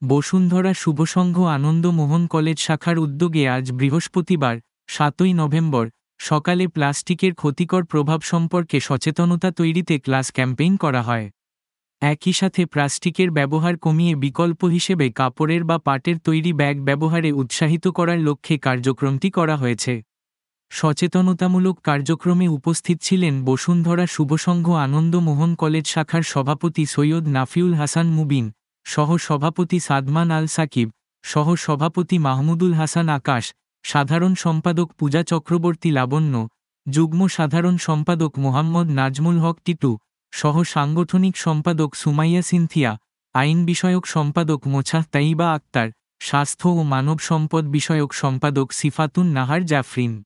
Bashundhara Shuvosangho Ananda Mohan college শাখার উদ্যোগে আজ বৃহস্পতিবার ৭ই নভেম্বর সকালে প্লাস্টিকের ক্ষতিকর প্রভাব সম্পর্কে সচেতনতা তৈরিতে ক্লাস ক্যাম্পেইন করা হয়। একই সাথে প্লাস্টিকের ব্যবহার কমিয়ে বিকল্প হিসেবে কাপড়ের বা পাটের তৈরি ব্যাগ ব্যবহারে উৎসাহিত করার লক্ষ্যে কার্যক্রমটি করা হয়েছে। সচেতনতামূলক কার্যক্রমে উপস্থিত ছিলেন বসুন্ধরা শুভসংঘ আনন্দ মোহন কলেজ শাখার সভাপতি সৈয়দ নাফিউল হাসান মুবিন, সহ সভাপতি সাদমান আল সাকিব, সহ সভাপতি মাহমুদুল হাসান আকাশ, সাধারণ সম্পাদক পূজা চক্রবর্তী লাবণ্য, যুগ্ম সাধারণ সম্পাদক মোহাম্মদ নাজমুল হক টিটু, সহ সাংগঠনিক সম্পাদক সুমাইয়া সিনথিয়া, আইন বিষয়ক সম্পাদক মোছাহ তাইবা আক্তার, স্বাস্থ্য ও মানব সম্পদ বিষয়ক সম্পাদক সিফাতুন নাহার জাফরিন।